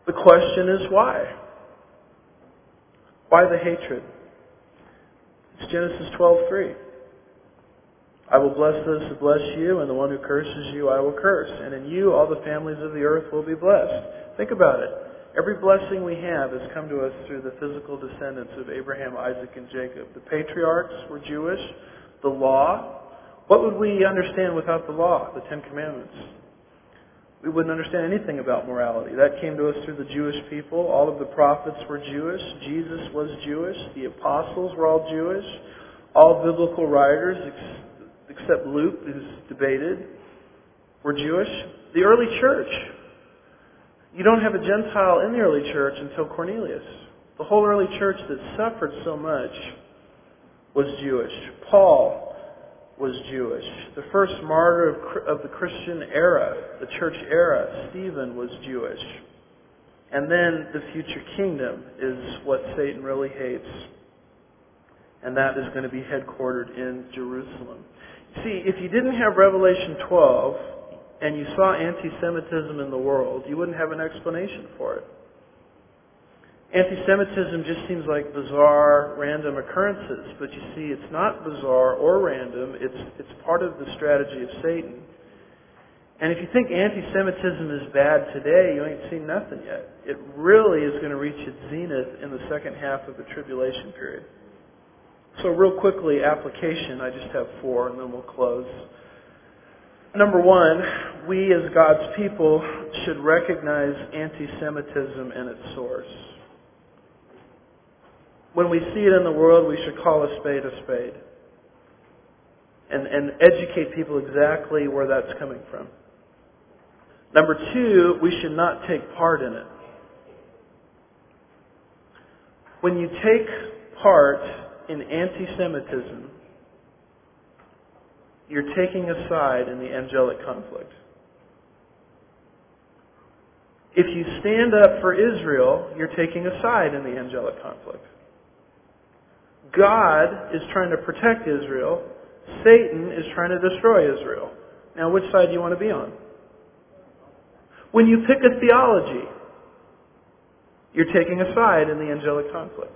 The question is why? Why the hatred? It's Genesis 12:3. I will bless those who bless you, and the one who curses you I will curse. And in you all the families of the earth will be blessed. Think about it. Every blessing we have has come to us through the physical descendants of Abraham, Isaac, and Jacob. The patriarchs were Jewish. The law. What would we understand without the law, the Ten Commandments? We wouldn't understand anything about morality. That came to us through the Jewish people. All of the prophets were Jewish. Jesus was Jewish. The apostles were all Jewish. All biblical writers, except Luke, who's debated, were Jewish. The early church. You don't have a Gentile in the early church until Cornelius. The whole early church that suffered so much was Jewish. Paul was Jewish. The first martyr of the Christian era, the church era, Stephen, was Jewish. And then the future kingdom is what Satan really hates. And that is going to be headquartered in Jerusalem. See, if you didn't have Revelation 12 and you saw anti-Semitism in the world, you wouldn't have an explanation for it. Anti-Semitism just seems like bizarre, random occurrences. But you see, it's not bizarre or random. It's part of the strategy of Satan. And if you think anti-Semitism is bad today, you ain't seen nothing yet. It really is going to reach its zenith in the second half of the tribulation period. So real quickly, application. I just have 4 and then we'll close. Number 1, we as God's people should recognize anti-Semitism and its source. When we see it in the world, we should call a spade a spade. And educate people exactly where that's coming from. Number 2, we should not take part in it. When you take part in anti-Semitism, you're taking a side in the angelic conflict. If you stand up for Israel, you're taking a side in the angelic conflict. God is trying to protect Israel. Satan is trying to destroy Israel. Now, which side do you want to be on? When you pick a theology, you're taking a side in the angelic conflict.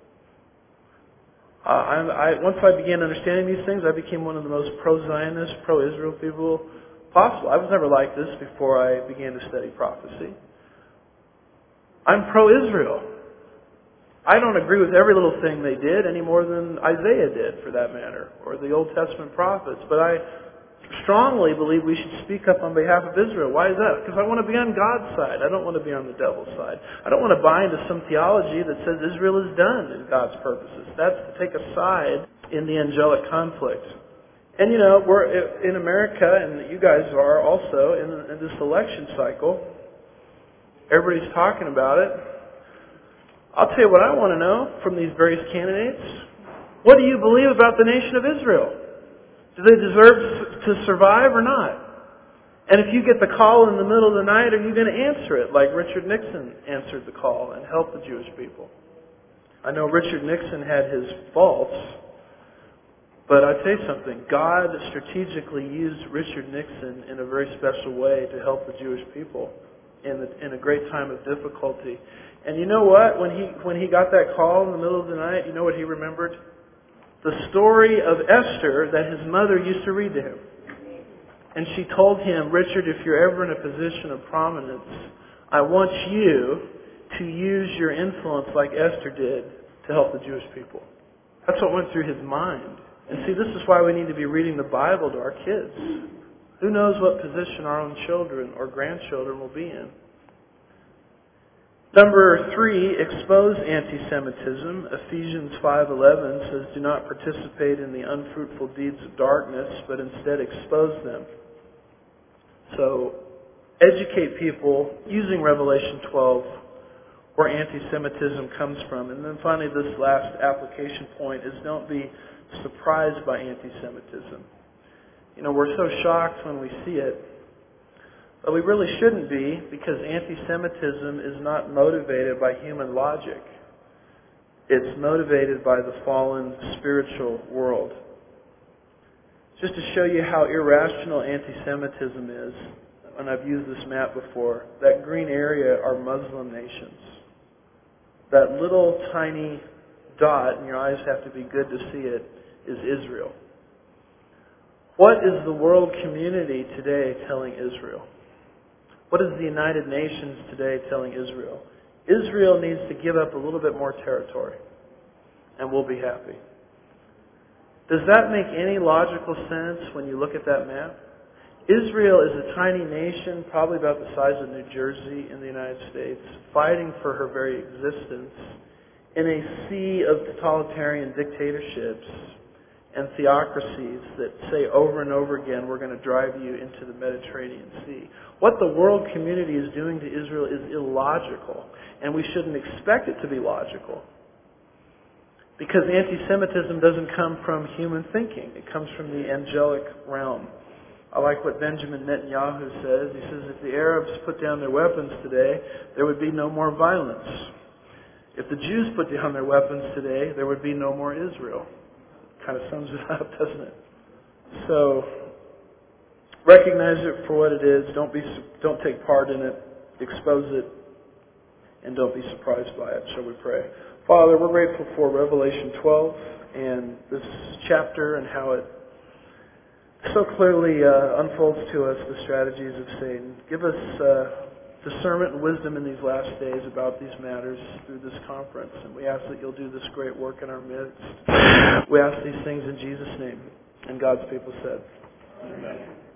Once I began understanding these things, I became one of the most pro-Zionist, pro-Israel people possible. I was never like this before I began to study prophecy. I'm pro-Israel. I don't agree with every little thing they did any more than Isaiah did, for that matter, or the Old Testament prophets. But I strongly believe we should speak up on behalf of Israel. Why is that? Because I want to be on God's side. I don't want to be on the devil's side. I don't want to buy into some theology that says Israel is done in God's purposes. That's to take a side in the angelic conflict. And you know, we're in America, and you guys are also in this election cycle. Everybody's talking about it. I'll tell you what I want to know from these various candidates. What do you believe about the nation of Israel? Do they deserve to survive or not? And if you get the call in the middle of the night, are you going to answer it like Richard Nixon answered the call and help the Jewish people? I know Richard Nixon had his faults, but I'll tell you something. God strategically used Richard Nixon in a very special way to help the Jewish people in a great time of difficulty. And you know what? When he got that call in the middle of the night, you know what he remembered? The story of Esther that his mother used to read to him. And she told him, Richard, if you're ever in a position of prominence, I want you to use your influence like Esther did to help the Jewish people. That's what went through his mind. And see, this is why we need to be reading the Bible to our kids. Who knows what position our own children or grandchildren will be in. Number 3, expose anti-Semitism. Ephesians 5:11 says, do not participate in the unfruitful deeds of darkness, but instead expose them. So, educate people using Revelation 12 where anti-Semitism comes from. And then finally, this last application point is don't be surprised by anti-Semitism. You know, we're so shocked when we see it. But we really shouldn't be, because anti-Semitism is not motivated by human logic. It's motivated by the fallen spiritual world. Just to show you how irrational anti-Semitism is, and I've used this map before, that green area are Muslim nations. That little tiny dot, and your eyes have to be good to see it, is Israel. What is the world community today telling Israel? What is the United Nations today telling Israel? Israel needs to give up a little bit more territory, and we'll be happy. Does that make any logical sense when you look at that map? Israel is a tiny nation, probably about the size of New Jersey in the United States, fighting for her very existence in a sea of totalitarian dictatorships and theocracies that say over and over again, we're going to drive you into the Mediterranean Sea. What the world community is doing to Israel is illogical, and we shouldn't expect it to be logical. Because anti-Semitism doesn't come from human thinking. It comes from the angelic realm. I like what Benjamin Netanyahu says. He says, if the Arabs put down their weapons today, there would be no more violence. If the Jews put down their weapons today, there would be no more Israel. Kind of sums it up, doesn't it? So, recognize it for what it is. Don't take part in it. Expose it. And don't be surprised by it. Shall we pray? Father, we're grateful for Revelation 12 and this chapter and how it so clearly unfolds to us the strategies of Satan. Give us discernment and wisdom in these last days about these matters through this conference. And we ask that you'll do this great work in our midst. We ask these things in Jesus' name. And God's people said, Amen.